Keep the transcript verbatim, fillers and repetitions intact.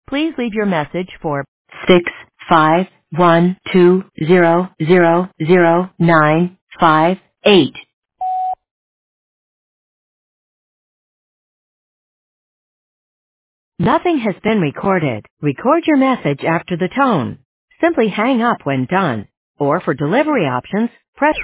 Please leave your message for six five one two zero zero zero nine five eight. Nothing has been recorded. Record your message after the tone. Simply hang up when done. Or for delivery options, press